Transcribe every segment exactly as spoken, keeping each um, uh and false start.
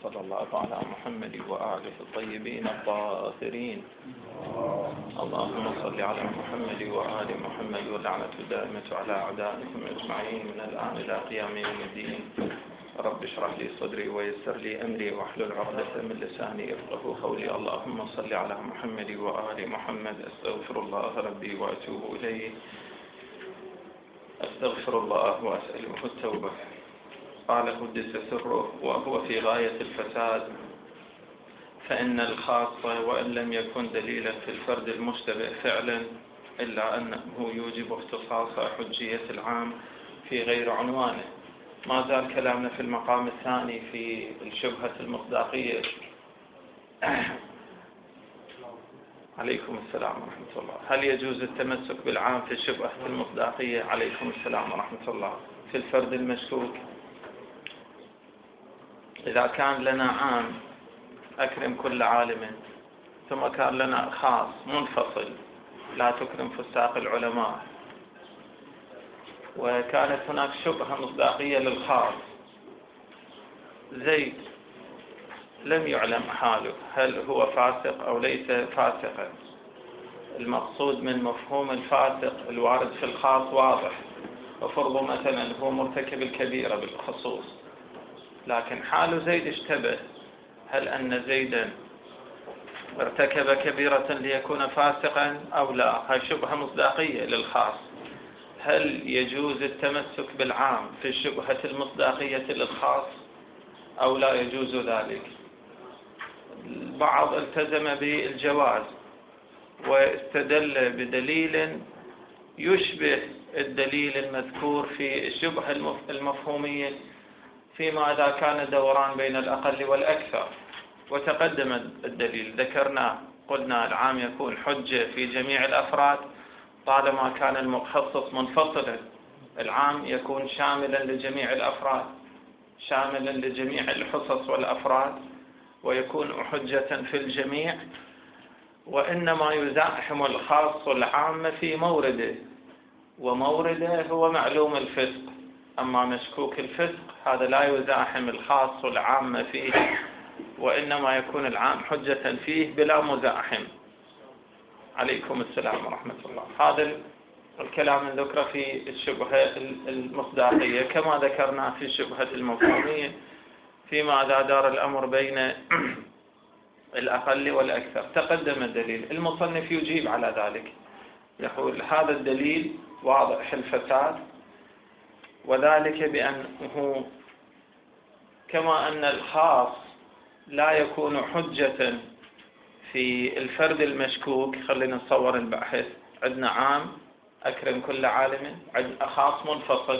وصلى الله على محمد وآله الطيبين الطاهرين. اللهم صل على محمد وآل محمد واللعنة الدائمة على أعدائكم أجمعين من الآن إلى قيام يوم الدين. رب اشرح لي صدري ويسر لي أمري واحلل عقدة من لساني يفقهوا قولي. اللهم صل على محمد وآل محمد. أستغفر الله ربي وأتوب إليه. أستغفر الله وأسأله التوبة. قال قدس سره وهو في غاية الفساد، فإن الخاص وإن لم يكن دليلا في الفرد المشتبه فعلا إلا أنه يوجب اختصاص حجية العام في غير عنوانه. ما زال كلامنا في المقام الثاني في الشبهة المصداقية. عليكم السلام ورحمة الله. هل يجوز التمسك بالعام في الشبهة المصداقية؟ عليكم السلام ورحمة الله. في الفرد المشكوك، إذا كان لنا عام أكرم كل عالم، ثم كان لنا خاص منفصل لا تكرم فساق العلماء، وكانت هناك شبهة مصداقية للخاص، زيد لم يعلم حاله هل هو فاسق أو ليس فاسقا. المقصود من مفهوم الفاسق الوارد في الخاص واضح، وفرض مثلا هو مرتكب الكبيرة بالخصوص، لكن حال زيد اشتبه، هل أن زيدا ارتكب كبيرة ليكون فاسقا أو لا؟ هذه شبهة مصداقية للخاص. هل يجوز التمسك بالعام في الشبهة المصداقية للخاص أو لا يجوز ذلك؟ البعض التزم بالجواز واستدل بدليل يشبه الدليل المذكور في الشبهة المفهومية فيما إذا كان دوران بين الأقل والأكثر، وتقدم الدليل ذكرنا قلنا العام يكون حجة في جميع الأفراد طالما كان المخصص منفصلا. العام يكون شاملا لجميع الأفراد، شاملا لجميع الحصص والأفراد، ويكون حجة في الجميع، وإنما يزاحم الخاص العام في مورده، ومورده هو معلوم الفسق. أما مشكوك الفسق هذا لا يزاحم الخاص العام فيه، وإنما يكون العام حجة فيه بلا مزاحم. عليكم السلام ورحمة الله. هذا الكلام ذكر في الشبهة المصداقية كما ذكرنا في الشبهة المفهومية فيما إذا دار الأمر بين الأقل والأكثر. تقدم الدليل، المصنف يجيب على ذلك، يقول هذا الدليل واضح الفساد، وذلك بأنه كما أن الخاص لا يكون حجة في الفرد المشكوك. خلينا نصور البحث، عندنا عام أكرم كل عالم، عندنا خاص منفصل.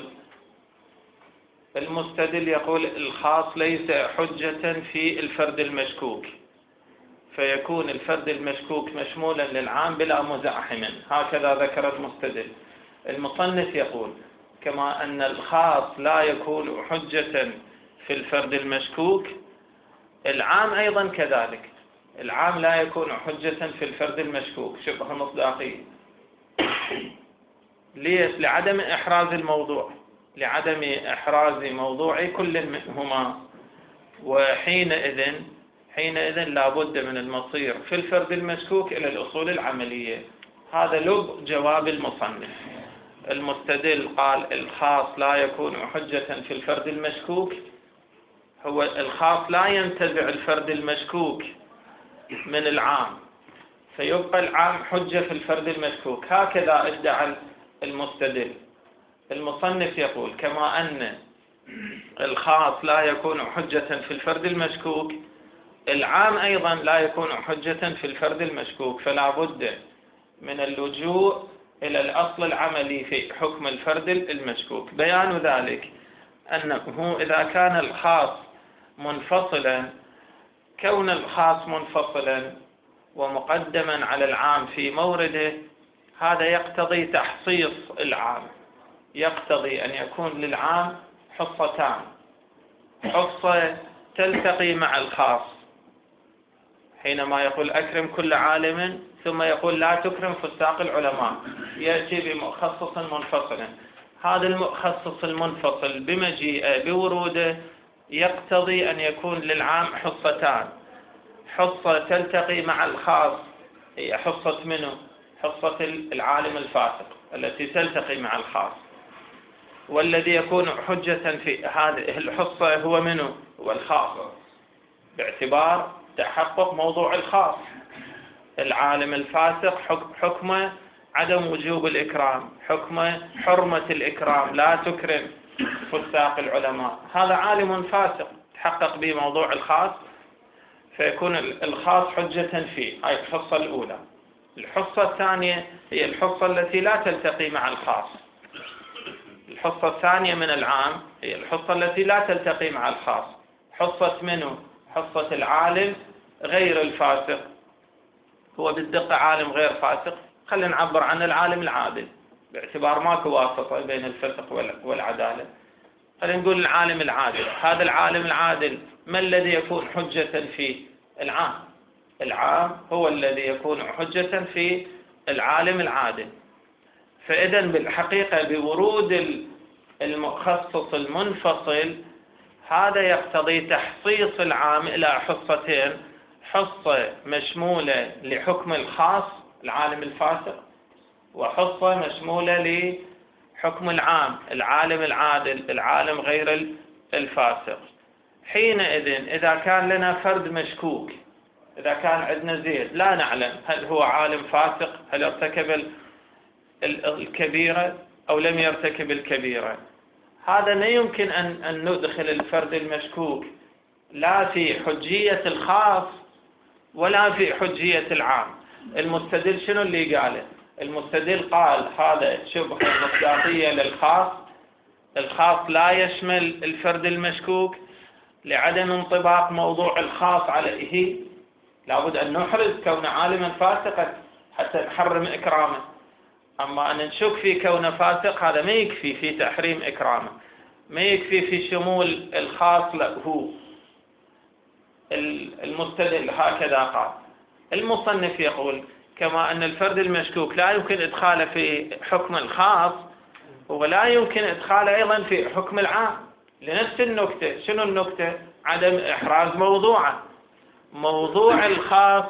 المستدل يقول الخاص ليس حجة في الفرد المشكوك، فيكون الفرد المشكوك مشمولا للعام بلا مزاحم. هكذا ذكر المستدل. المصنف يقول كما أن الخاص لا يكون حجة في الفرد المشكوك، العام أيضا كذلك. العام لا يكون حجة في الفرد المشكوك، شبهة مصداقية. ليش؟ لعدم إحراز الموضوع، لعدم إحراز موضوع كل منهما. وحينئذ حينئذ لا بد من المصير في الفرد المشكوك إلى الأصول العملية. هذا لب جواب المصنف. المستدل قال الخاص لا يكون حجة في الفرد المشكوك، هو الخاص لا ينتزع الفرد المشكوك من العام، فيبقى العام حجة في الفرد المشكوك. هكذا ادعى المستدل. المصنف يقول كما أن الخاص لا يكون حجة في الفرد المشكوك، العام أيضا لا يكون حجة في الفرد المشكوك، فلا بد من اللجوء إلى الأصل العملي في حكم الفرد المشكوك. بيان ذلك أنه إذا كان الخاص منفصلا، كون الخاص منفصلا ومقدما على العام في مورده، هذا يقتضي تحصيص العام، يقتضي أن يكون للعام حصتان، حصة تلتقي مع الخاص حينما يقول أكرم كل عالم، ثم يقول لا تكرم فساق العلماء، يأتي بمخصص منفصل. هذا المخصص المنفصل بمجيئه بوروده يقتضي أن يكون للعام حصتان، حصة تلتقي مع الخاص، هي حصة منه؟ حصة العالم الفاسق التي تلتقي مع الخاص، والذي يكون حجة في هذه الحصة هو منه؟ هو الخاص، باعتبار تحقق موضوع الخاص. العالم الفاسق حكمه عدم وجوب الإكرام، حكمه حرمة الإكرام، لا تكرم فساق العلماء. هذا عالم فاسق تحقق به موضوع الخاص، فيكون الخاص حجة فيه. هاي الحصة الأولى. الحصة الثانية هي الحصة التي لا تلتقي مع الخاص. الحصة الثانية من العام هي الحصة التي لا تلتقي مع الخاص. حصة منه؟ حصة العالم غير الفاسق. هو بالدقة عالم غير فاسق، خلينا نعبر عن العالم العادل باعتبار ماكو واسطة بين الفسق والعدالة. خلينا نقول العالم العادل. هذا العالم العادل ما الذي يكون حجة في العام؟ العام هو الذي يكون حجة في العالم العادل. فإذا بالحقيقة بورود المخصص المنفصل هذا يقتضي تحصيص العام إلى حصتين: حصة مشمولة لحكم الخاص العالم الفاسق، وحصة مشمولة لحكم العام العالم العادل العالم غير الفاسق. حينئذ إذا كان لنا فرد مشكوك، إذا كان عندنا زيد لا نعلم هل هو عالم فاسق، هل ارتكب الكبيرة أو لم يرتكب الكبيرة، هذا لا يمكن أن أن ندخل الفرد المشكوك لا في حجية الخاص ولا في حجية العام. المستدل شنو اللي قاله؟ المستدل قال هذا شبهة مصداقية للخاص، الخاص لا يشمل الفرد المشكوك، لعدم انطباق موضوع الخاص عليه لابد أن نحرز كون عالما فاسقا حتى نحرم إكرامه. أما أن نشك في كونه فاسق هذا ما يكفي في تحريم إكرامه، ما يكفي في شمول الخاص له. المستدل هكذا قال. المصنف يقول كما أن الفرد المشكوك لا يمكن إدخاله في حكم الخاص، ولا يمكن إدخاله أيضا في حكم العام لنفس النكتة. شنو النكتة؟ عدم إحراز موضوعه. موضوع الخاص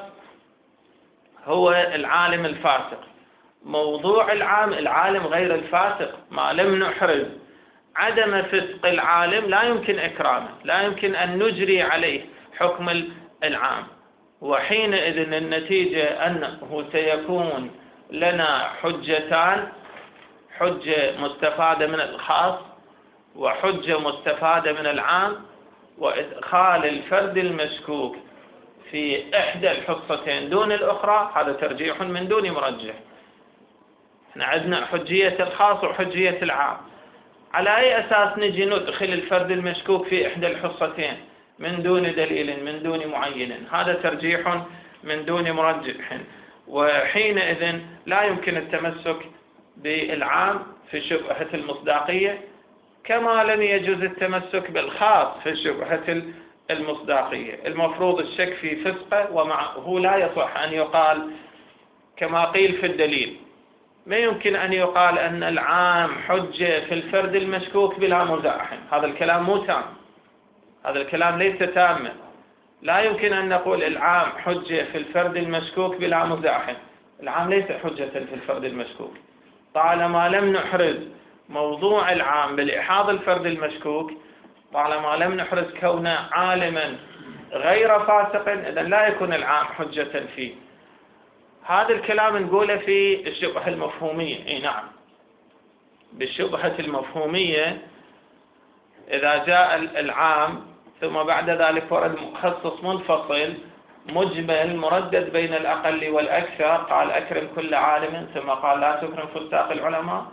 هو العالم الفاسق، موضوع العام العالم غير الفاسق. ما لم نحرز عدم فسق العالم لا يمكن إكرامه، لا يمكن أن نجري عليه حكم العام. وحينئذ النتيجة أنه سيكون لنا حجتان: حجة مستفادة من الخاص وحجة مستفادة من العام، وإدخال الفرد المشكوك في إحدى الحصتين دون الأخرى هذا ترجيح من دون مرجح. احنا عندنا حجية الخاص وحجية العام، على أي أساس نجي ندخل الفرد المشكوك في إحدى الحصتين من دون دليل من دون معين؟ هذا ترجيح من دون مرجح. وحينئذ لا يمكن التمسك بالعام في شبهة المصداقية، كما لم يجوز التمسك بالخاص في شبهة المصداقية. المفروض الشك في فسقه، ومعه لا يصح أن يقال كما قيل في الدليل. ما يمكن أن يقال أن العام حجة في الفرد المشكوك بلا مزاحم، هذا الكلام مو تام، هذا الكلام ليس تاما. لا يمكن أن نقول العام حجة في الفرد المشكوك بلا مزاحم، العام ليس حجة في الفرد المشكوك طالما لم نحرز موضوع العام بالإحاض الفرد المشكوك، طالما لم نحرز كونه عالما غير فاسق، إذا لا يكون العام حجة فيه. هذا الكلام نقوله في الشبهة المفهومية. اي نعم، بالشبهة المفهومية إذا جاء العام ثم بعد ذلك ورد مخصص منفصل مجمل مردد بين الأقل والأكثر، قال أكرم كل عالم ثم قال لا تكرم فساق العلماء،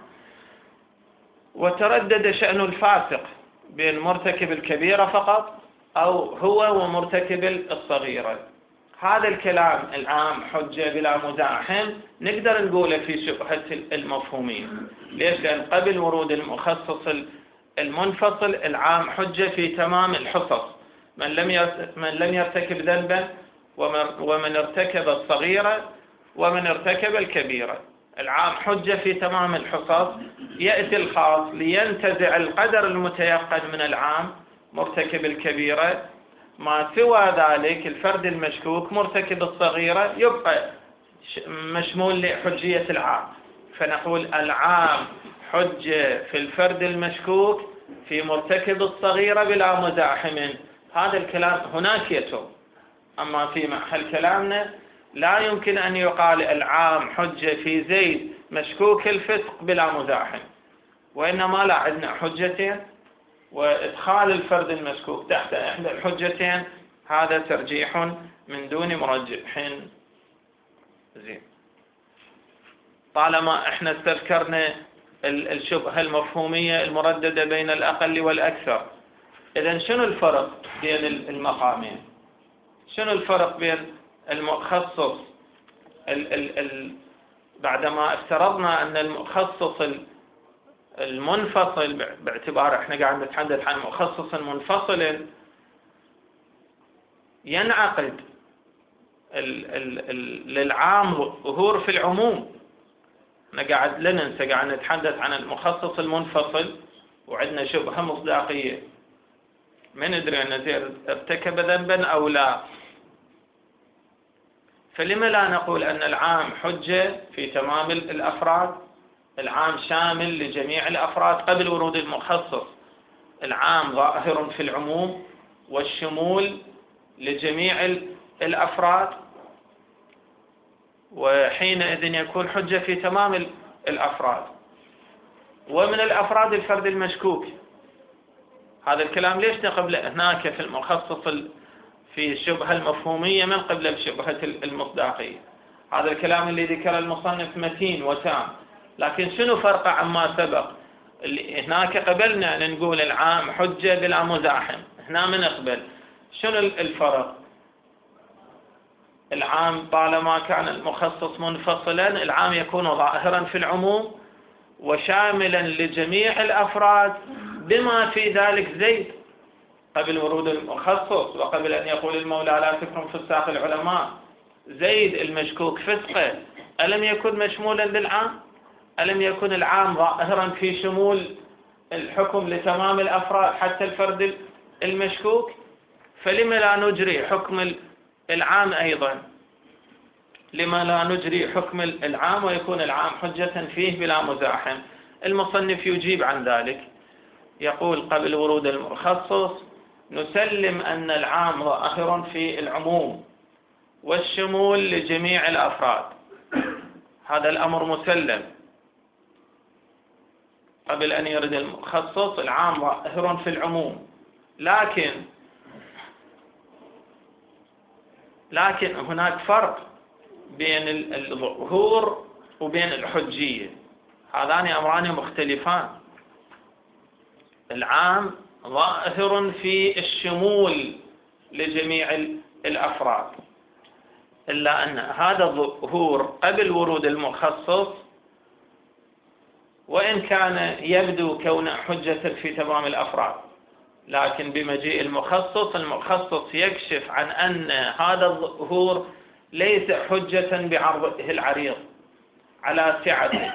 وتردد شأن الفاسق بين مرتكب الكبيرة فقط أو هو ومرتكب الصغيرة. هذا الكلام العام حجة بلا مزاحم نقدر نقوله في شبهة المفهومية. ليش؟ لأن قبل ورود المخصص المنفصل العام حجة في تمام الحصص، من لم من لم يرتكب ذنبا ومن ارتكب الصغيرة ومن ارتكب الكبيرة. العام حجة في تمام الحصص. يأتي الخاص لينتزع القدر المتيقن من العام مرتكب الكبيرة، ما سوى ذلك الفرد المشكوك مرتكب الصغيرة يبقى مشمول لحجية العام. فنقول العام حجة في الفرد المشكوك في مرتكب الصغيرة بلا مزاحم. هذا الكلام هناك يتم، أما في محل كلامنا لا يمكن أن يقال العام حجة في زيد مشكوك الفسق بلا مزاحم، وإنما لا عندنا حجتين، وإدخال الفرد المشكوك تحت إحدى الحجتين هذا ترجيح من دون مرجح. زين، طالما احنا استذكرنا الشبهة المفهومية المرددة بين الأقل والأكثر، إذن شنو الفرق بين المقامين؟ شنو الفرق بين المخصص ال ال ال بعدما افترضنا أن المخصص المنفصل، باعتبار احنا قاعد نتحدث عن مخصص منفصل ينعقد ال ال ال للعام ظهور في العموم، احنا قاعد لا ننسى قاعد نتحدث عن المخصص المنفصل وعندنا شبهة مصداقية، ما ندري أن زيد ارتكب ذنبا أو لا. فلما لا نقول أن العام حجة في تمام الأفراد؟ العام شامل لجميع الأفراد قبل ورود المخصص، العام ظاهر في العموم والشمول لجميع الأفراد، وحينئذ يكون حجة في تمام الأفراد. ومن الأفراد الفرد المشكوك، هذا الكلام ليش نقبل هناك في المخصص في الشبهة المفهومية من قبل الشبهة المصداقية؟ هذا الكلام اللي ذكر المصنف متين وتام، لكن شنو فرقه عما سبق؟ اللي هناك قبلنا نقول العام حجة بلا مزاحم، هنا من نقبل شنو الفرق؟ العام طالما كان المخصص منفصلا العام يكون ظاهرا في العموم وشاملا لجميع الأفراد بما في ذلك زيد قبل ورود المخصص، وقبل أن يقول المولى لا تكرم فساق العلماء زيد المشكوك فسقه ألم يكن مشمولا للعام؟ ألم يكن العام ظاهرا في شمول الحكم لتمام الأفراد حتى الفرد المشكوك؟ فلما لا نجري حكم العام أيضا؟ لما لا نجري حكم العام ويكون العام حجة فيه بلا مزاحم؟ المصنف يجيب عن ذلك، يقول قبل ورود المخصص نسلم أن العام ظاهر في العموم والشمول لجميع الأفراد، هذا الأمر مسلم. قبل أن يرد المخصص العام ظاهر في العموم، لكن لكن هناك فرق بين الظهور وبين الحجية، هذان أمران مختلفان. العام ظاهر في الشمول لجميع الأفراد، إلا أن هذا الظهور قبل ورود المخصص وإن كان يبدو كون حجة في تمام الأفراد، لكن بمجيء المخصص المخصص يكشف عن أن هذا الظهور ليس حجة بعرضه العريض على سعته.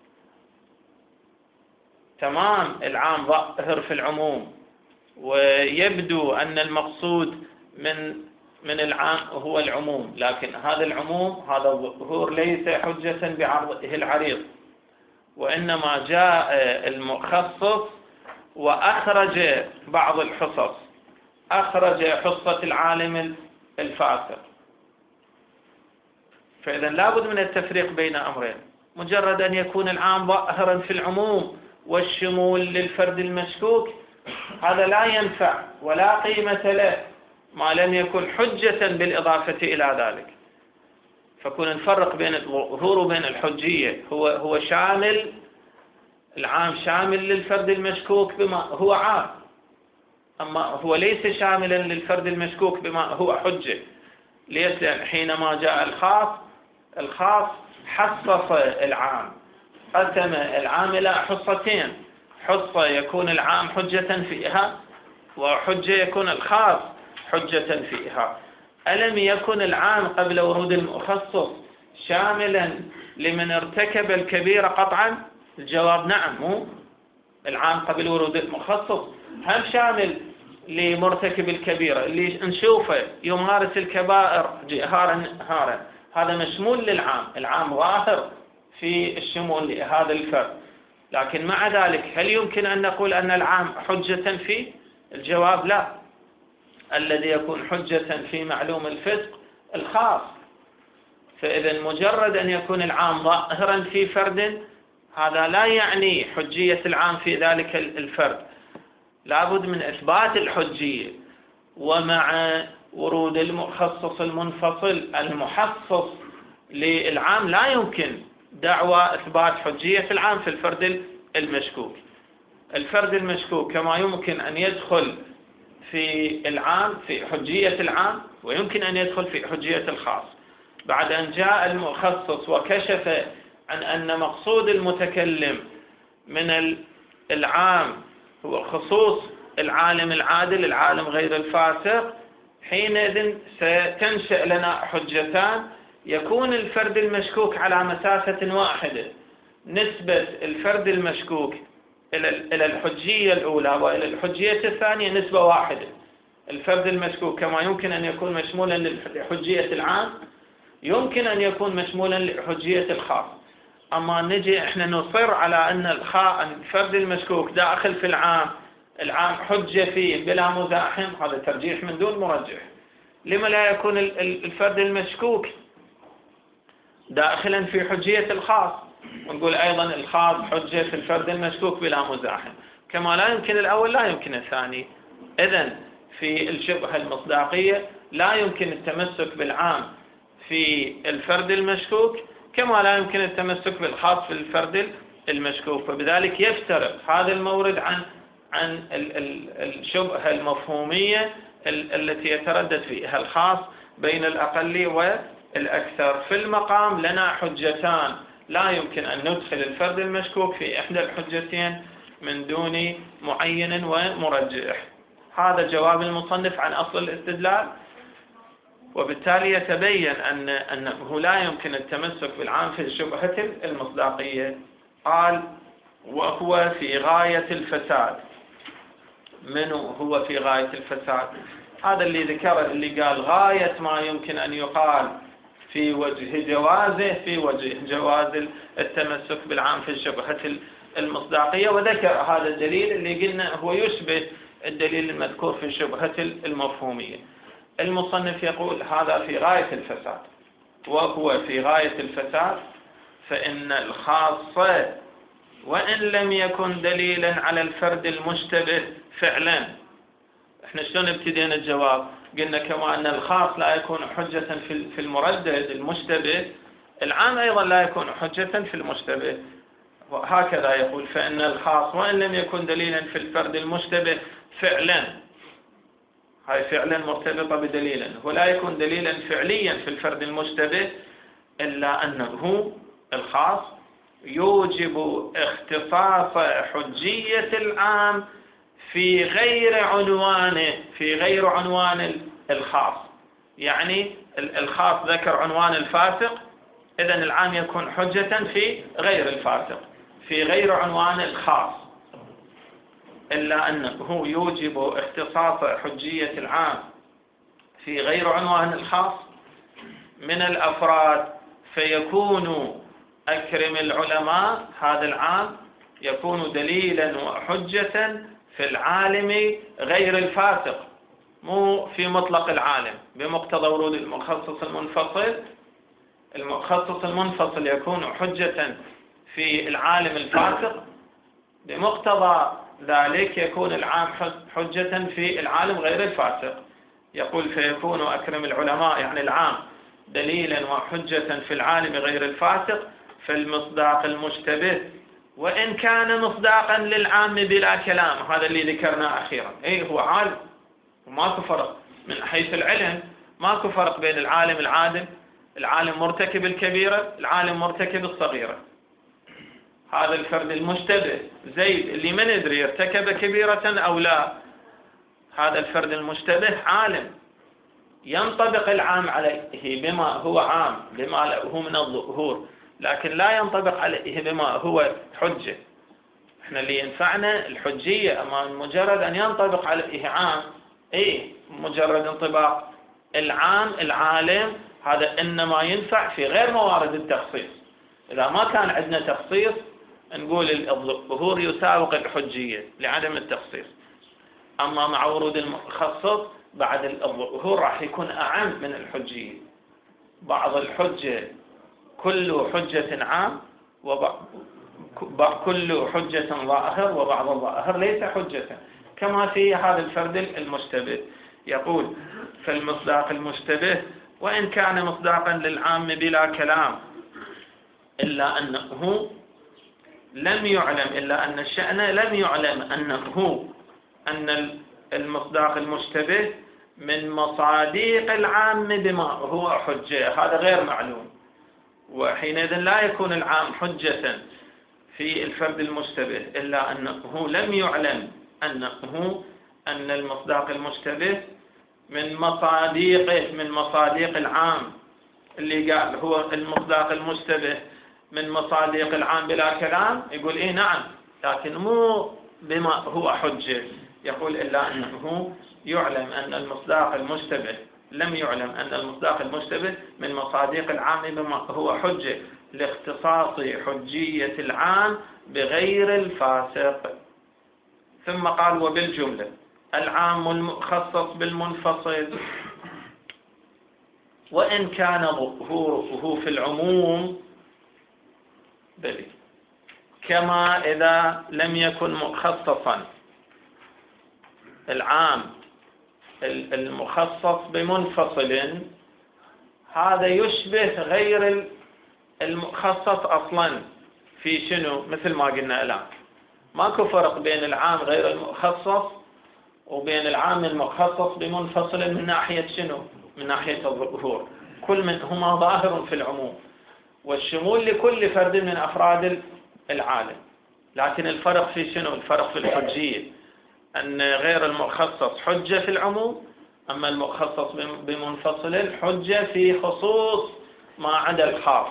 تمام العام ظاهر في العموم ويبدو أن المقصود من من العام هو العموم، لكن هذا العموم هذا الظهور ليس حجة بعرضه العريض، وإنما جاء المخصص وأخرج بعض الحصص، أخرج حصة العالم الفاسق. فإذا لابد من التفريق بين أمرين، مجرد أن يكون العام ظاهرا في العموم والشمول للفرد المشكوك هذا لا ينفع ولا قيمة له ما لم يكن حجة بالإضافة إلى ذلك. فكون نفرق بين الظهور وبين الحجية، هو هو شامل، العام شامل للفرد المشكوك بما هو عام، أما هو ليس شاملا للفرد المشكوك بما هو حجة. ليش؟ لأن حينما جاء الخاص الخاص حصص العام، قسم العام إلى حصتين، حصة يكون العام حجة فيها وحجة يكون الخاص حجة فيها. ألم يكن العام قبل ورود المخصص شاملا لمن ارتكب الكبيرة قطعا؟ الجواب نعم، مو العام قبل ورود المخصص هم شامل لمرتكب الكبيرة اللي نشوفه يمارس الكبائر جهارا هارا، هذا مشمول للعام، العام ظاهر في الشمول لهذا الفرد. لكن مع ذلك هل يمكن أن نقول أن العام حجة فيه؟ الجواب لا. الذي يكون حجة في معلوم الفسق الخاص. فإذا مجرد أن يكون العام ظاهرا في فرد هذا لا يعني حجية العام في ذلك الفرد، لابد من إثبات الحجية، ومع ورود المخصص المنفصل المحصص للعام لا يمكن دعوى إثبات حجية العام في الفرد المشكوك. الفرد المشكوك كما يمكن أن يدخل في العام في حجية العام ويمكن أن يدخل في حجية الخاص. بعد أن جاء المخصص وكشف عن أن مقصود المتكلم من العام هو خصوص العالم العادل العالم غير الفاسق، حينئذ ستنشأ لنا حجتان، يكون الفرد المشكوك على مسافة واحدة، نسبة الفرد المشكوك إلى الحجية الأولى وإلى الحجية الثانية نسبة واحدة. الفرد المشكوك كما يمكن أن يكون مشمولا لحجية العام يمكن أن يكون مشمولا لحجية الخاص. أما نجي إحنا نصر على أن الفرد المشكوك داخل في العام، العام حجة فيه بلا مزاحم، هذا ترجيح من دون مرجح. لما لا يكون الفرد المشكوك داخلا في حجية الخاص، ونقول أيضا الخاص حجة في الفرد المشكوك بلا مزاحم، كما لا يمكن الأول لا يمكن الثاني. إذن في الشبهة المصداقية لا يمكن التمسك بالعام في الفرد المشكوك كما لا يمكن التمسك بالخاص في الفرد المشكوك، فبذلك يفترق هذا المورد عن عن الشبهة المفهومية التي يتردد فيها الخاص بين الأقل والأكثر. في المقام لنا حجتان، لا يمكن أن ندخل الفرد المشكوك في إحدى الحجتين من دون معين ومرجح. هذا جواب المصنف عن أصل الاستدلال، وبالتالي يتبين أن أنه لا يمكن التمسك بالعام في الشبهة المصداقية. قال وهو في غاية الفساد. من هو في غاية الفساد؟ هذا اللي ذكر، اللي قال غاية ما يمكن أن يقال في وجه جوازه في وجه جواز التمسك بالعام في الشبهة المصداقية، وذكر هذا الدليل اللي قلنا هو يشبه الدليل المذكور في الشبهة المفهومية. المصنف يقول هذا في غاية الفساد. وهو في غاية الفساد فإن الخاصة وإن لم يكن دليلا على الفرد المشتبه فعلا. احنا شلون ابتدينا الجواب؟ قلنا كما أن الخاص لا يكون حجة في المردد المشتبه، العام أيضا لا يكون حجة في المشتبه. وهكذا يقول فإن الخاص وإن لم يكن دليلا في الفرد المشتبه فعلا، هاي فعلا مرتبطة بدليلا، ولا يكون دليلا فعليا في الفرد المشتبه إلا أنه الخاص يوجب اختصاص حجية العام في غير عنوانه في غير عنوان الخاص. يعني الخاص ذكر عنوان الفاسق، إذن العام يكون حجة في غير الفاسق في غير عنوان الخاص، إلا أنه يوجب اختصاص حجية العام في غير عنوان الخاص من الأفراد، فيكون أكرم العلماء هذا العام يكون دليلا وحجة في العالم غير الفاسق، مو في مطلق العالم بمقتضى ورود المخصص المنفصل. المخصص المنفصل يكون حجة في العالم الفاسق، بمقتضى ذلك يكون العام حجة في العالم غير الفاسق. يقول فيكون أكرم العلماء يعني العام دليلا وحجة في العالم غير الفاسق فالمصداق المشتبه وإن كان مصداقا للعام بلا كلام. هذا اللي ذكرناه أخيرا، أي هو عالم وماكو فرق من حيث العلم، ماكو فرق بين العالم العادل، العالم مرتكب الكبيرة، العالم مرتكب الصغيرة. هذا الفرد المشتبه زيد اللي ما ندري ارتكب كبيرة أو لا، هذا الفرد المشتبه عالم ينطبق العام عليه بما هو عام بما هو من الظهور، لكن لا ينطبق عليه بما هو حجة. احنا اللي ينفعنا الحجية، أما مجرد أن ينطبق عليه عام، إيه مجرد انطباق العام العالم هذا إنما ينفع في غير موارد التخصيص. إذا ما كان عندنا تخصيص نقول الظهور يساوق الحجية لعدم التخصيص، أما مع ورود المخصص بعد الظهور راح يكون أعم من الحجية. بعض الحجة كل حجة عام، وبعض كل حجة ظاهر، وبعض الظاهر ليس حجة، كما في هذا الفرد المشتبه. يقول فالمصداق المشتبه وإن كان مصداقا للعام بلا كلام، إلا أنه لم يعلم، إلا أن الشأن لم يعلم أنه أن المصداق المشتبه من مصاديق العام بما هو حجة، هذا غير معلوم، وحينئذ لا يكون العام حجة في الفرد المشتبه، إلا أنه لم يعلم أنه أن المصداق المشتبه من مصاديقه، من مصاديق العام. اللي قال هو المصداق المشتبه من مصاديق العام بلا كلام، يقول إيه نعم، لكن مو بما هو حجة. يقول إلا أنه يعلم أن المصداق المشتبه، لم يعلم أن المصداق المشتبه من مصاديق العام بما هو حجة لاختصاص حجية العام بغير الفاسق. ثم قال وبالجملة العام المخصص بالمنفصل وإن كان ظهوره في العموم بلي كما إذا لم يكن مخصصا. العام المخصص بمنفصل هذا يشبه غير المخصص أصلا في شنو؟ مثل ما قلنا الآن ماكو فرق بين العام غير المخصص وبين العام المخصص بمنفصل من ناحية شنو؟ من ناحية الظهور، كل منهما ظاهر في العموم والشمول لكل فرد من أفراد العالم. لكن الفرق في شنو؟ الفرق في الحجية، أن غير المخصص حجة في العموم، أما المخصص بمنفصل حجة في خصوص ما عدا الخاص.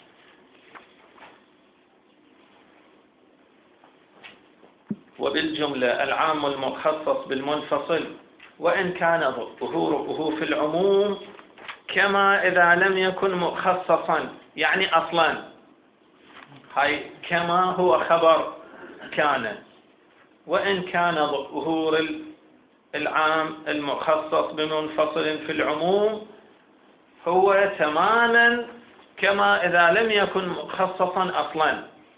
وبالجملة العام المخصص بالمنفصل وإن كان ظهوره في العموم كما إذا لم يكن مخصصا، يعني أصلا هاي كما هو خبر كان، وإن كان ظهور العام المخصص بمنفصل في العموم هو تماما كما إذا لم يكن مخصصا أصلا،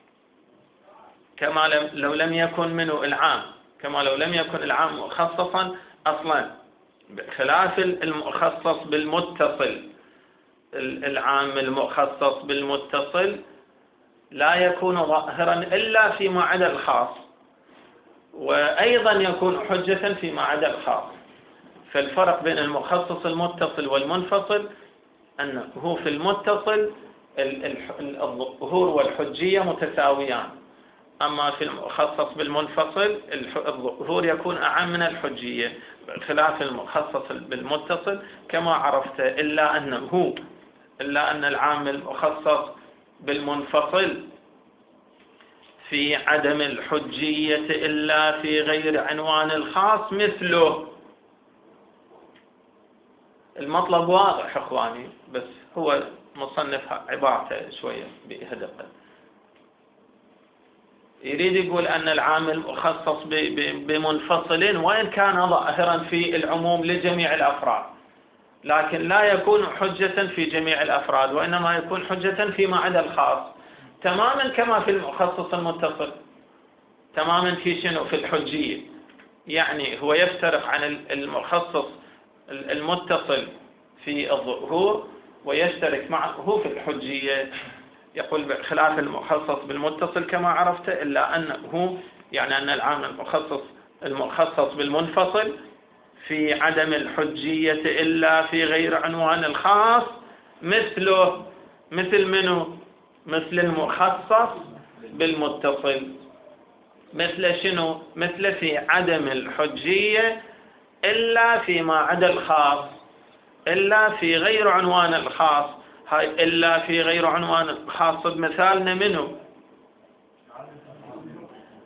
كما لو لم يكن منه العام، كما لو لم يكن العام مخصصا أصلا، بخلاف المخصص بالمتصل. العام المخصص بالمتصل لا يكون ظاهرا إلا فيما عدا الخاص، وأيضا يكون حجة فيما عدا الخاص. فالفرق بين المخصص المتصل والمنفصل أنه في المتصل الظهور والحجية متساويان، أما في المخصص بالمنفصل الظهور يكون أعم من الحجية، خلاف المخصص بالمتصل كما عرفت. إلا أنه إلا أن العام المخصص بالمنفصل في عدم الحجية إلا في غير عنوان الخاص مثله. المطلب واضح إخواني، بس هو مصنف عبارته شوية بهدقة. يريد يقول أن العام المخصص بمنفصل وإن كان ظاهرا في العموم لجميع الأفراد، لكن لا يكون حجة في جميع الأفراد، وإنما يكون حجة فيما عدا الخاص، تماما كما في المخصص المتصل، تماما في شنو؟ في الحجية. يعني هو يفترق عن المخصص المتصل في الظهور ويشترك معه في الحجية. يقول بخلاف المخصص بالمتصل كما عرفت، إلا أنه يعني أن العام المخصص المخصص بالمنفصل في عدم الحجية إلا في غير عنوان الخاص مثله. مثل منه؟ مثل المخصص بالمتصل. مثل شنو؟ مثل في عدم الحجية إلا فيما عدا الخاص، إلا في غير عنوان الخاص. هاي إلا في غير عنوان الخاص بمثالنا منه؟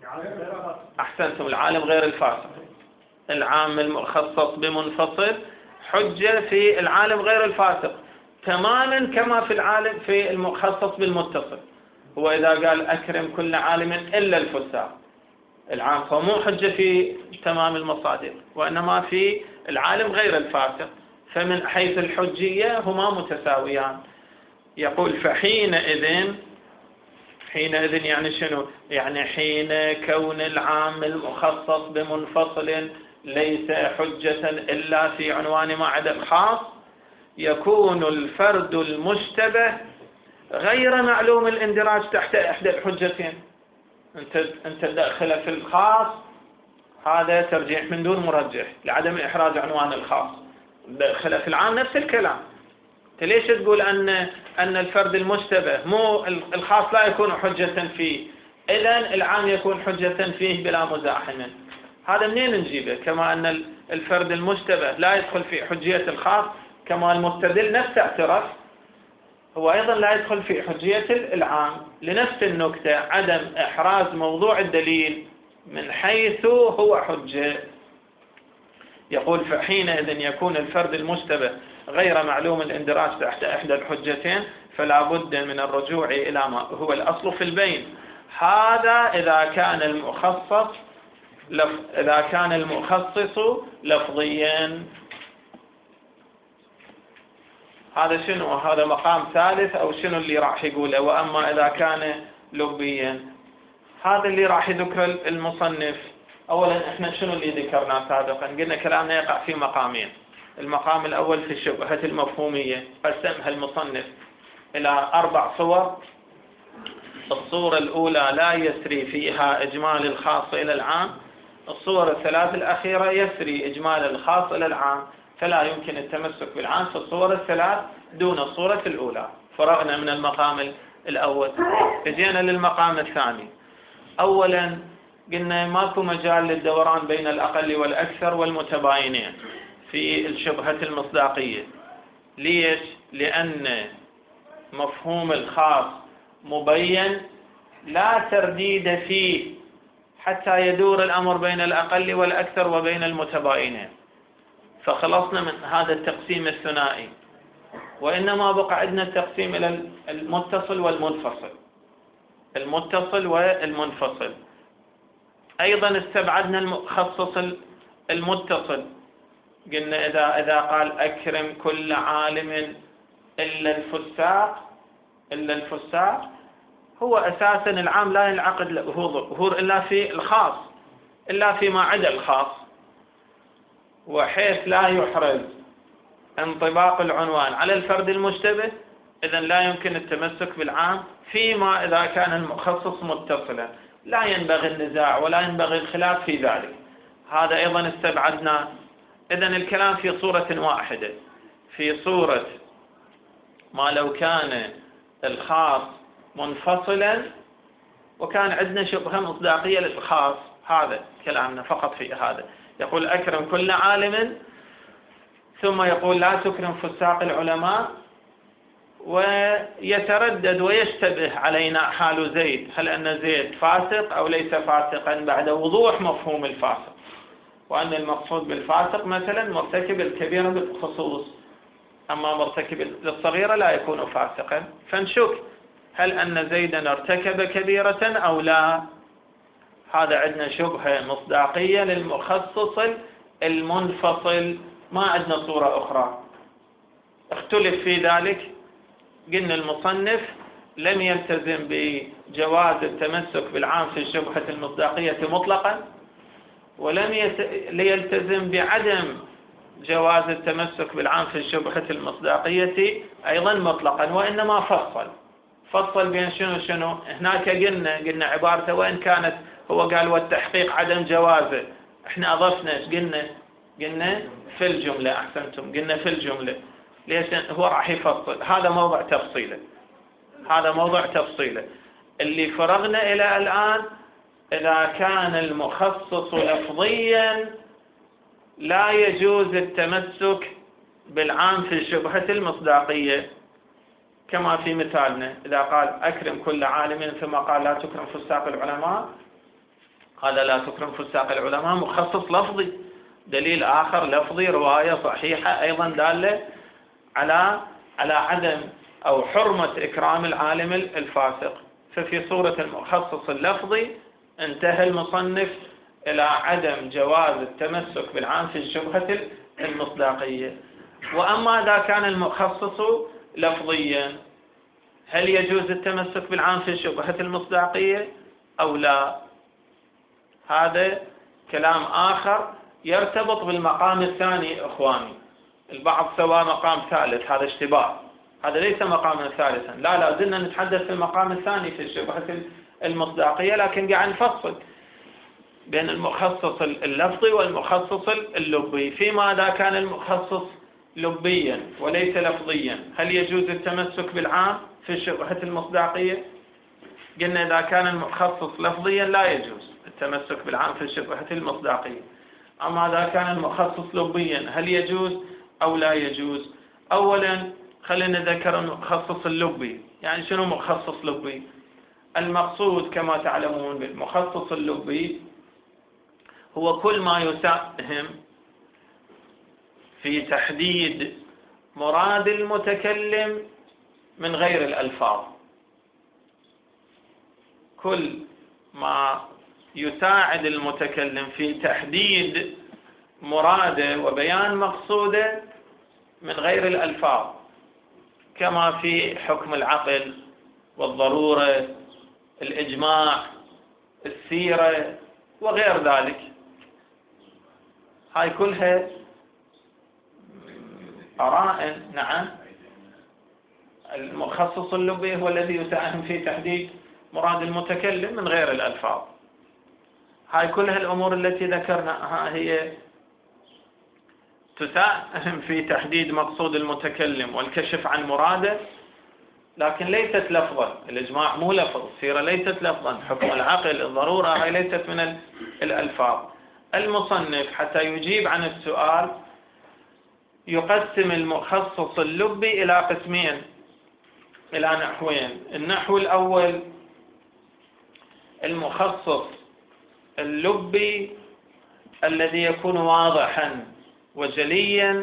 أحسنتم، العالم غير الفاسق. العام المخصص بمنفصل حجة في العالم غير الفاسق تماما كما في العالم في المخصص بالمتصل. هو إذا قال أكرم كل عالم إلا الفساق، العام هو مو حجة في تمام المصادر، وإنما في العالم غير الفاسق، فمن حيث الحجية هما متساويان. يقول فحينئذ، حينئذ يعني شنو؟ يعني حين كون العام المخصص بمنفصل ليس حجة إلا في عنوان ما عدا الخاص، يكون الفرد المشتبه غير معلوم الاندراج تحت إحدى الحجتين. أنت أنت داخله في الخاص، هذا ترجيح من دون مرجح لعدم إحراز عنوان الخاص. داخله في العام نفس الكلام. أنت ليش تقول أن أن الفرد المشتبه مو الخاص لا يكون حجة فيه، إذن العام يكون حجة فيه بلا مزاحمة؟ هذا منين نجيبه؟ كما أن الفرد المشتبه لا يدخل في حجية الخاص، كما المستدل نفسه اعترف هو أيضا لا يدخل في حجية العام لنفس النكتة، عدم إحراز موضوع الدليل من حيث هو حجة. يقول فحينئذ يكون الفرد المشتبه غير معلوم الاندراج تحت إحدى الحجتين، فلا بد من الرجوع إلى ما هو الأصل في البين. هذا إذا كان المخصص لف... إذا كان المخصص لفظيا. هذا شنو؟ هذا مقام ثالث أو شنو اللي راح يقوله؟ وأما إذا كان لبيا، هذا اللي راح يذكر المصنف. أولا إحنا شنو اللي ذكرناه سابقا؟ قلنا كلامنا يقع في مقامين. المقام الأول في الشبهة المفهومية، قسمها المصنف إلى أربع صور. الصورة الأولى لا يسري فيها إجمال الخاص إلى العام. الصور الثلاث الأخيرة يسري إجمال الخاص إلى العام، فلا يمكن التمسك بالعام في الصور الثلاث دون الصورة الأولى. فرغنا من المقام الأول، جينا للمقام الثاني. أولا قلنا ماكو مجال للدوران بين الأقل والأكثر والمتباينين في الشبهة المصداقية. ليش؟ لأن مفهوم الخاص مبين لا ترديد فيه حتى يدور الأمر بين الأقل والأكثر وبين المتباينين، فخلصنا من هذا التقسيم الثنائي، وإنما بقى عندنا التقسيم إلى المتصل والمنفصل. المتصل والمنفصل أيضا استبعدنا المخصص المتصل. قلنا إذا إذا قال أكرم كل عالم إلا الفساق، إلا الفساق، هو أساسا العام لا ينعقد له ظهور إلا في الخاص، إلا فيما عدا الخاص، وحيث لا يحرز انطباق العنوان على الفرد المشتبه، إذن لا يمكن التمسك بالعام فيما إذا كان المخصص متصلا. لا ينبغي النزاع ولا ينبغي الخلاف في ذلك. هذا أيضا استبعدنا. إذن الكلام في صورة واحدة، في صورة ما لو كان الخاص منفصلا وكان عندنا شبهة مصداقية للخاص، هذا كلامنا فقط في هذا. يقول أكرم كل عالم، ثم يقول لا تكرم فساق العلماء، ويتردد ويشتبه علينا حال زيد، هل أن زيد فاسق أو ليس فاسقا بعد وضوح مفهوم الفاسق، وأن المقصود بالفاسق مثلا مرتكب الكبيرة بالخصوص، أما مرتكب الصغيرة لا يكون فاسقا. فنشك هل أن زيدا ارتكب كبيرة أو لا. هذا عندنا شبهة مصداقية للمخصص المنفصل، ما عندنا صورة أخرى. اختلف في ذلك. قلنا المصنف لم يلتزم بجواز التمسك بالعام في الشبهة المصداقية مطلقا، ولم يلتزم بعدم جواز التمسك بالعام في الشبهة المصداقية أيضا مطلقا، وإنما فصل فصل بين شنو شنو. هناك قلنا قلنا عبارته وإن كانت، هو قال والتحقيق عدم جوازه، احنا أضفنا ايش قلنا؟ قلنا في الجملة. أحسنتم، قلنا في الجملة. ليش؟ هو راح يفصل. هذا موضع تفصيله، هذا موضع تفصيله. اللي فرغنا إلى الآن إذا كان المخصص لفظيا لا يجوز التمسك بالعام في الشبهة المصداقية، كما في مثالنا إذا قال أكرم كل عالم ثم قال لا تكرم فساق العلماء، هذا لا تكرم فساق العلماء مخصص لفظي. دليل آخر لفظي رواية صحيحة أيضا دالة على على عدم أو حرمة إكرام العالم الفاسق. ففي صورة المخصص اللفظي انتهى المصنف إلى عدم جواز التمسك بالعام في الشبهة المصداقية. وأما إذا كان المخصص لفظيا هل يجوز التمسك بالعام في الشبهة المصداقية أو لا؟ هذا كلام آخر يرتبط بالمقام الثاني. إخواني، البعض سوى مقام ثالث، هذا اشتباه، هذا ليس مقاما ثالثا. لا لا زلنا نتحدث في المقام الثاني في الشبهة المصداقية، لكن قاعد نفصل بين المخصص اللفظي والمخصص اللبي. فيما إذا كان المخصص لبيا وليس لفظيا هل يجوز التمسك بالعام في الشبهة المصداقية؟ قلنا إذا كان المخصص لفظيا لا يجوز التمسك بالعام في الشبهة المصداقية. أما إذا كان المخصص لبيا هل يجوز أو لا يجوز؟ أولا خلينا نذكر المخصص اللبي. يعني شنو مخصص لبي؟ المقصود كما تعلمون بالمخصص اللبي هو كل ما يساهم في تحديد مراد المتكلم من غير الألفاظ. كل ما يساعد المتكلم في تحديد مراده وبيان مقصوده من غير الألفاظ، كما في حكم العقل والضرورة، الإجماع، السيرة وغير ذلك. هاي كلها قرائن. نعم، المخصص اللبي هو الذي يساهم في تحديد مراد المتكلم من غير الألفاظ. هاي كلها الأمور التي ذكرناها هي تساهم في تحديد مقصود المتكلم والكشف عن مراده، لكن ليست لفظا. الإجماع مو لفظ، السيرة ليست لفظا، حكم العقل، الضرورة، هاي ليست من الألفاظ. المصنف حتى يجيب عن السؤال يقسم المخصص اللبي إلى قسمين، إلى نحوين. النحو الأول المخصص اللبي الذي يكون واضحا وجليا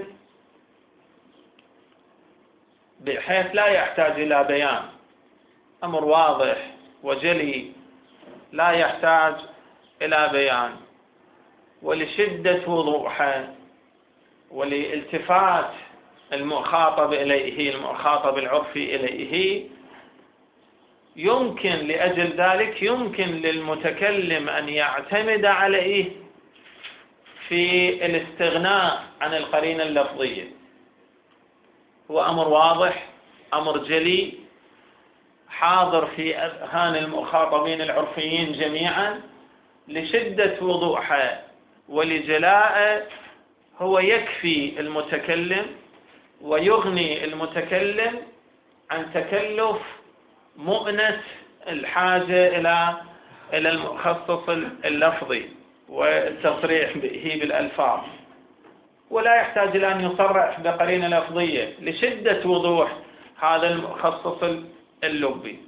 بحيث لا يحتاج إلى بيان، أمر واضح وجلي لا يحتاج إلى بيان، ولشدة وضوحه ولالتفات المخاطب إليه، المخاطب العرفي إليه، يمكن لأجل ذلك يمكن للمتكلم أن يعتمد عليه في الاستغناء عن القرينة اللفظية. هو أمر واضح، أمر جلي، حاضر في أذهان المخاطبين العرفيين جميعا، لشدة وضوحه ولجلائه هو يكفي المتكلم ويغني المتكلم عن تكلف مؤنس الحاجة إلى إلى المخصص اللفظي والتصريح به بالألفاظ، ولا يحتاج إلى أن يصرح بقرينة لفظية لشدة وضوح هذا المخصص اللبي.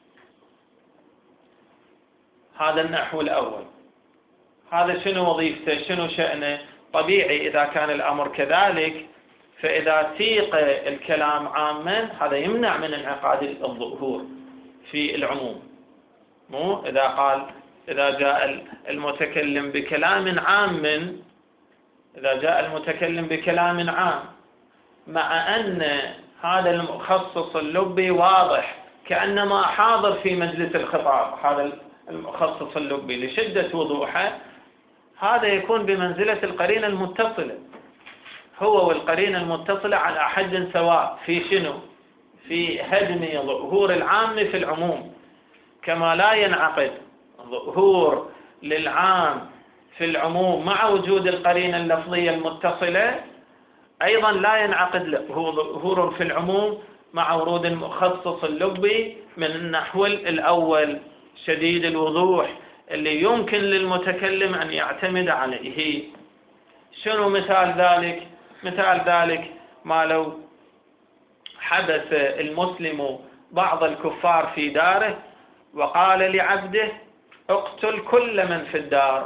هذا النحو الأول. هذا شنو وظيفته؟ شنو شأنه؟ طبيعي إذا كان الأمر كذلك، فإذا سيق الكلام عاما هذا يمنع من انعقاد الظهور في العموم. مو إذا قال إذا جاء المتكلم بكلام عام، إذا جاء المتكلم بكلام عام مع أن هذا المخصص اللبي واضح كأنما حاضر في مجلس الخطاب، هذا المخصص اللبي لشدة وضوحه، هذا يكون بمنزلة القرينة المتصلة. هو والقرينة المتصلة على حد سواء في شنو؟ في هدم ظهور العام في العموم. كما لا ينعقد ظهور للعام في العموم مع وجود القرينة اللفظية المتصلة، أيضا لا ينعقد ظهور في العموم مع ورود المخصص اللبي من النحو الأول شديد الوضوح اللي يمكن للمتكلم أن يعتمد عليه. شنو مثال ذلك؟ مثال ذلك ما لو حبس المسلم بعض الكفار في داره وقال لعبده اقتل كل من في الدار.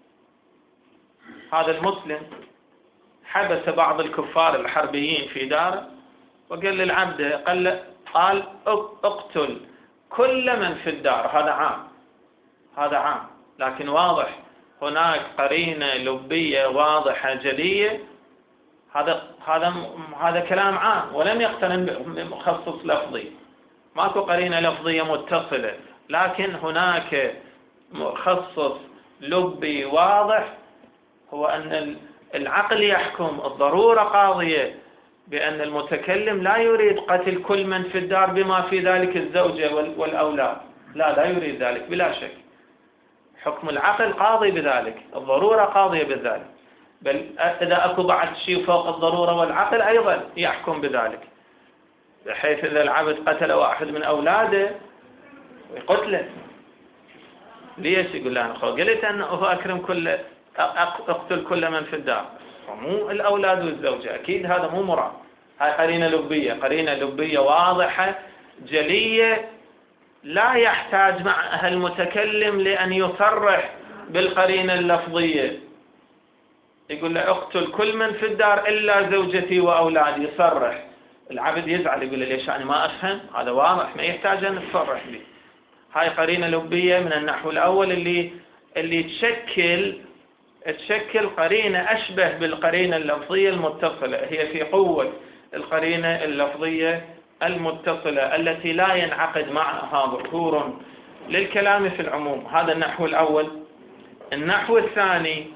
هذا المسلم حبس بعض الكفار الحربيين في داره وقال للعبد، قال قال اقتل كل من في الدار. هذا عام، هذا عام، لكن واضح هناك قرينة لبية واضحة جلية. هذا هذا هذا كلام عام ولم يقترن بمخصص لفظي، ماكو قرينة لفظية متصلة، لكن هناك مخصص لبي واضح، هو أن العقل يحكم، الضرورة قاضية بأن المتكلم لا يريد قتل كل من في الدار بما في ذلك الزوجة والأولاد، لا لا يريد ذلك بلا شك. حكم العقل قاضي بذلك، الضرورة قاضية بذلك، بل إذا أكو بعد شيء فوق الضرورة والعقل أيضا يحكم بذلك، بحيث إذا العبد قتل واحد من أولاده ويقتله، ليش؟ يقول له أنا قلت أنه أكرم كل أقتل كل من في الدار، مو الأولاد والزوجة، أكيد هذا مو مراد. هاي قرينة لبية، قرينة لبية واضحة جلية، لا يحتاج معها المتكلم لأن يصرح بالقرينة اللفظية، يقول له اقتل كل من في الدار إلا زوجتي وأولادي، يصرح. العبد يزعل يقول له ليش أنا ما أفهم؟ هذا واضح ما يحتاج أن تصرح به. هاي قرينة لبية من النحو الأول اللي اللي تشكل تشكل قرينة أشبه بالقرينة اللفظية المتصلة، هي في قوة القرينة اللفظية المتصلة التي لا ينعقد معها ظهور للكلام في العموم. هذا النحو الأول. النحو الثاني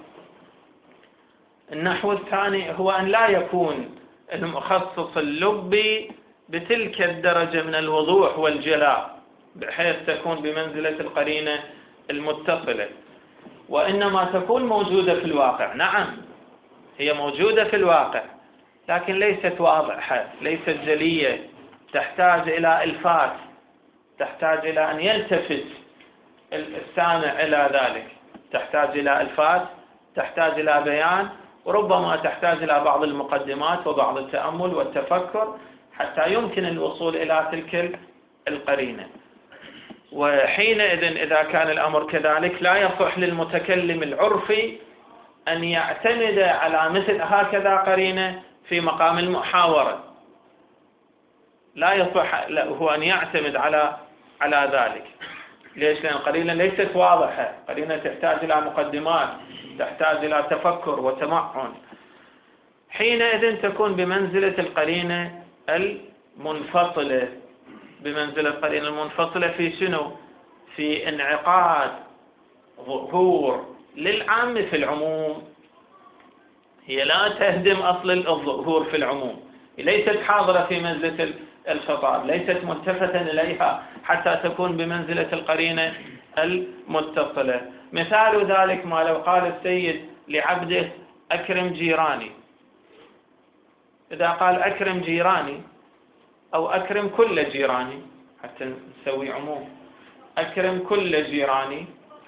النحو الثاني هو أن لا يكون المخصص اللبي بتلك الدرجة من الوضوح والجلاء بحيث تكون بمنزلة القرينة المتصلة، وإنما تكون موجودة في الواقع. نعم هي موجودة في الواقع لكن ليست واضحة، ليست جلية، تحتاج إلى إلفات، تحتاج إلى أن يلتفت السامع إلى ذلك، تحتاج إلى إلفات، تحتاج إلى بيان، وربما تحتاج إلى بعض المقدمات وبعض التأمل والتفكر حتى يمكن الوصول إلى تلك القرينة. وحينئذ إذا كان الأمر كذلك لا يصح للمتكلم العرفي أن يعتمد على مثل هكذا قرينة في مقام المحاورة، لا يصح له أن يعتمد على على ذلك. ليش؟ لأن القرينة ليست واضحة، قرينة تحتاج إلى مقدمات، تحتاج إلى تفكر وتمعن. حينئذ تكون بمنزلة القرينة المنفصلة، بمنزلة القرينة المنفصلة في شنو؟ في انعقاد ظهور للعام في العموم. هي لا تهدم أصل الظهور في العموم، ليست حاضرة في منزلة الخطاب، ليست ملتفتا إليها حتى تكون بمنزلة القرينة المتصلة. مثال ذلك ما لو قال السيد لعبده أكرم جيراني، إذا قال أكرم جيراني أو أكرم كل جيراني حتى نسوي عموم، أكرم كل جيراني،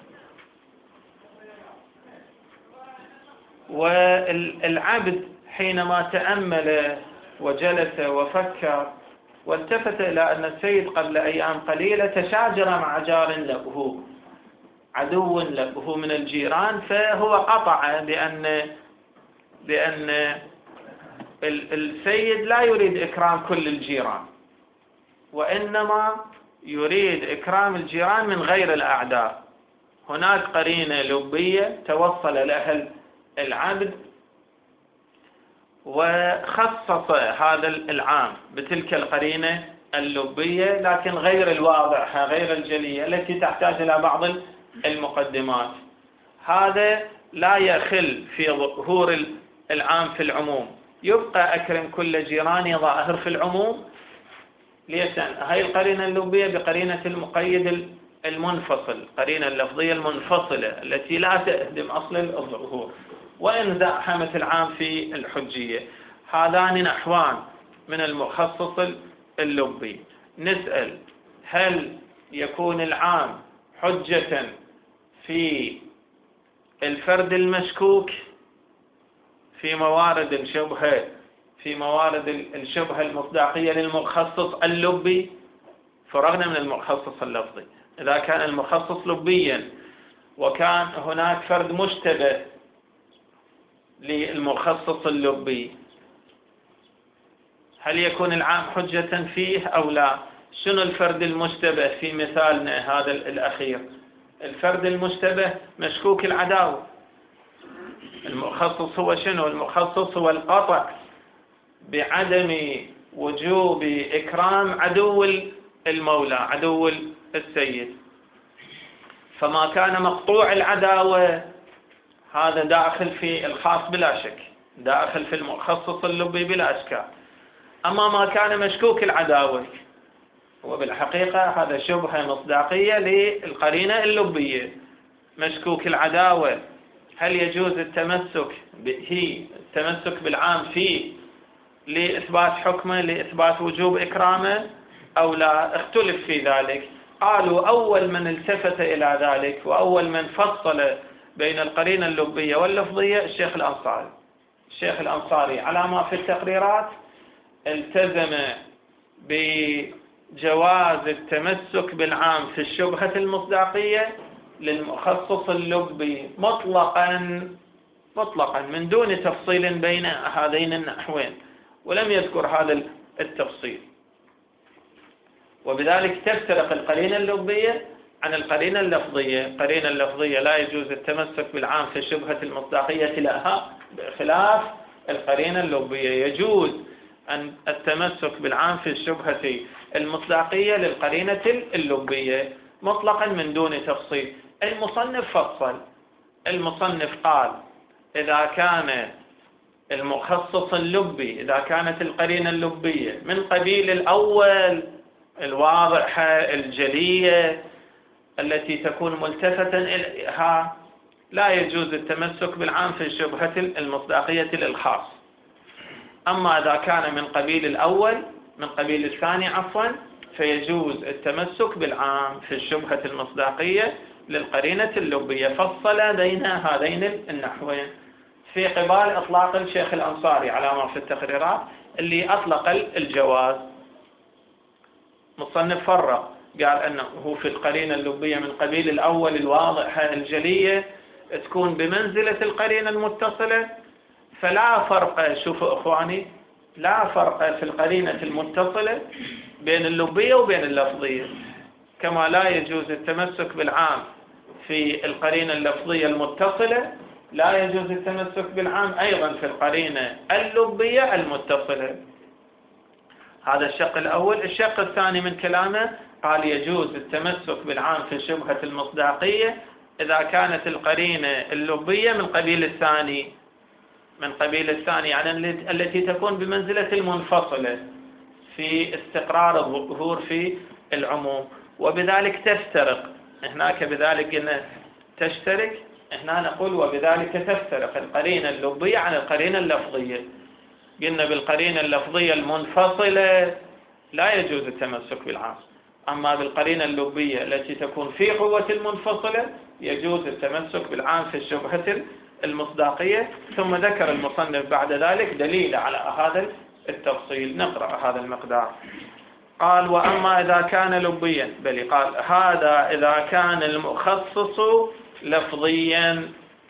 والعبد حينما تأمل وجلس وفكر والتفت إلى أن السيد قبل أيام قليلة تشاجر مع جار له عدو له من الجيران، فهو قطع بأن بأن السيد لا يريد إكرام كل الجيران، وإنما يريد إكرام الجيران من غير الأعداء. هناك قرينة لبية توصل لها العبد وخصص هذا العام بتلك القرينة اللبية، لكن غير الواضحة، غير الجلية، التي تحتاج إلى بعض المقدمات. هذا لا يخل في ظهور العام في العموم، يبقى أكرم كل جيراني ظاهر في العموم. ليش؟ هاي القرينة اللبية بقرينة المقيد المنفصل، القرينة اللفظية المنفصلة التي لا تهدم أصل الظهور وإن زاحمت العام في الحجية. هذان نحوان من المخصص اللبي. نسأل هل يكون العام حجة في الفرد المشكوك في موارد الشبهة في موارد الشبهة المصداقية للمخصص اللبي؟ فرغنا من المخصص اللفظي. إذا كان المخصص لبيا وكان هناك فرد مشتبه للمخصص اللبي، هل يكون العام حجة فيه أو لا؟ شنو الفرد المشتبه في مثالنا هذا الأخير؟ الفرد المشتبه مشكوك العداوة. المخصص هو شنو؟ المخصص هو القطع بعدم وجوب إكرام عدو المولى، عدو السيد. فما كان مقطوع العداوة هذا داخل في الخاص بلا شك، داخل في المخصص اللبي بلا إشكال. أما ما كان مشكوك العداوة وبالحقيقة هذا شبهة مصداقية للقرينة اللبية. مشكوك العداوة هل يجوز التمسك به، التمسك بالعام فيه لإثبات حكمه، لإثبات وجوب إكرامه أو لا؟ اختلف في ذلك. قالوا أول من التفت إلى ذلك وأول من فصل بين القرينة اللبية واللفظية الشيخ الأنصاري. الشيخ الأنصاري على ما في التقريرات التزم بجواز التمسك بالعام في الشبهة المصداقية للمخصص اللبي مطلقا مطلقا من دون تفصيل بين هذين النحوين، ولم يذكر هذا التفصيل. وبذلك تفترق القرينة اللبية عن القرينة اللفظية. القرينة اللفظية لا يجوز التمسك بالعام في الشبهة المصداقية لها، بخلاف القرينة اللبية يجوز أن التمسك بالعام في الشبهة المصداقية للقرينة اللبية مطلقا من دون تفصيل. المصنف فصل، المصنف قال إذا كان المخصص اللبي، إذا كانت القرينة اللبية من قبيل الأول الواضحة الجلية التي تكون ملتفتا إليها، لا يجوز التمسك بالعام في الشبهة المصداقية للخاص. أما إذا كان من قبيل الأول من قبيل الثاني عفوا فيجوز التمسك بالعام في الشبهة المصداقية للقرينة اللبية. فصل بين هذين النحوين في قبال إطلاق الشيخ الأنصاري على ما في التقريرات اللي أطلق الجواز. مصنف فرق، قال أنه في القرينة اللبية من قبيل الأول الواضحة الجلية تكون بمنزلة القرينة المتصلة، فلا فرق، شوفوا إخواني، لا فرق في القرينة المتصلة بين اللبية وبين اللفظية. كما لا يجوز التمسك بالعام في القرينة اللفظية المتصلة، لا يجوز التمسك بالعام أيضا في القرينة اللبية المتصلة. هذا الشق الأول. الشق الثاني من كلامه قال يجوز التمسك بالعام في الشبهة المصداقية إذا كانت القرينة اللبية من قبيل الثاني، من قبيل الثاني يعني التي تكون بمنزلة المنفصلة في استقرار الظهور في العموم. وبذلك تفترق هناك، بذلك إن تشترك، إحنا نقول وبذلك تفترق القرينة اللبية عن القرينة اللفظية. قلنا بالقرينة اللفظية المنفصلة لا يجوز التمسك بالعام، أما بالقرينة اللبية التي تكون في قوة المنفصلة يجوز التمسك بالعام في الشبهة المصداقية. ثم ذكر المصنف بعد ذلك دليل على هذا التفصيل. نقرأ هذا المقدار. قال وأما إذا كان لبيا، بل قال هذا إذا كان المخصص لفظيا.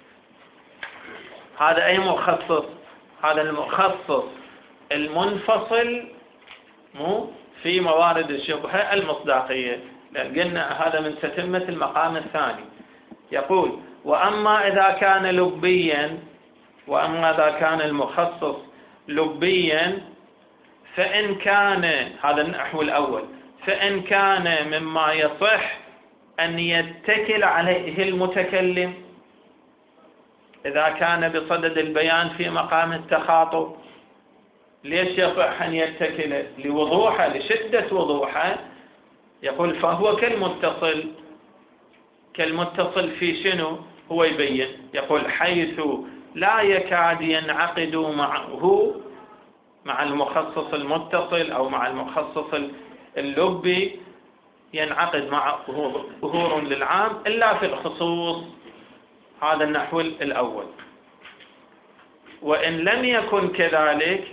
هذا أي مخصص؟ هذا المخصص المنفصل مو في موارد الشبهة المصداقية، لأن قلنا هذا من تتمة المقام الثاني. يقول وأما إذا كان لبيا، وأما إذا كان المخصص لبيا فإن كان، هذا النحو الأول، فإن كان مما يصح أن يتكل عليه المتكلم، إذا كان بصدد البيان في مقام التخاطب. ليش يصح أن يتكل؟ لوضوحه، لشدة وضوحه. يقول فهو كالمتصل. كالمتصل في شنو؟ هو يبين، يقول حيث لا يكاد ينعقد معه، مع المخصص المتصل أو مع المخصص اللبي ينعقد معه ظهور للعام إلا في الخصوص. هذا النحو الأول. وإن لم يكن كذلك،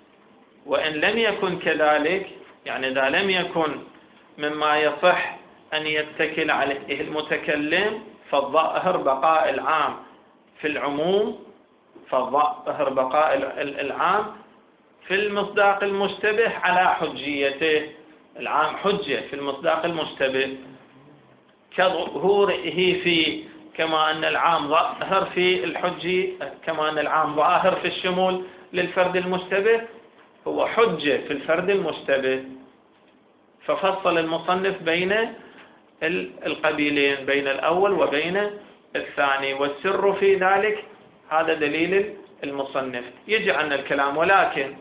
وإن لم يكن كذلك يعني إذا لم يكن مما يصح أن يتكل عليه المتكلم، فالظاهر بقاء العام في العموم، فالظاهر بقاء العام في المصداق المشتبه على حجيته. العام حجة في المصداق المشتبه كظهوره فيه، كما أن العام ظاهر في الحجي، كما أن العام ظاهر في الشمول للفرد المشتبه، هو حجة في الفرد المشتبه. ففصل المصنف بين القبيلين، بين الأول وبين الثاني، والسر في ذلك هذا دليل المصنف. يجي عنا الكلام، ولكن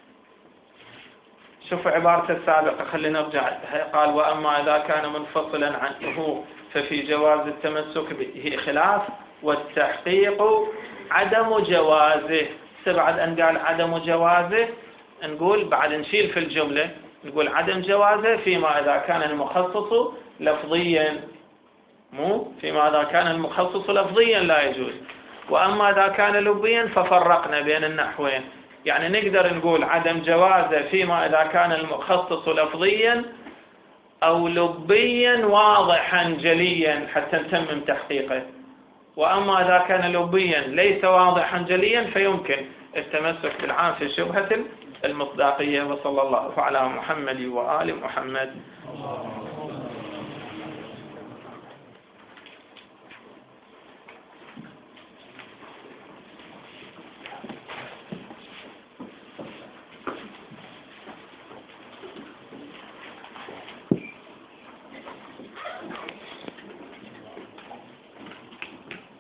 شوف عبارة السابقة، خلينا نرجع. قال: وأما إذا كان منفصلا عنه ففي جواز التمسك به خلاف، والتحقيق عدم جوازه. بعد أن قال عدم جوازه، نقول بعد نشيل في الجملة، نقول عدم جوازه فيما إذا كان المخصص لفظيا، مو فيما إذا كان المخصص لفظيا لا يجوز. وأما إذا كان لبيا ففرقنا بين النحوين، يعني نقدر نقول عدم جوازه فيما إذا كان المخصص لفظيا أو لبيا واضحا جليا حتى نتمم تحقيقه. وأما إذا كان لبيا ليس واضحا جليا فيمكن التمسك بالعام في شبهة المصداقية. وصلى الله على محمد وآل محمد.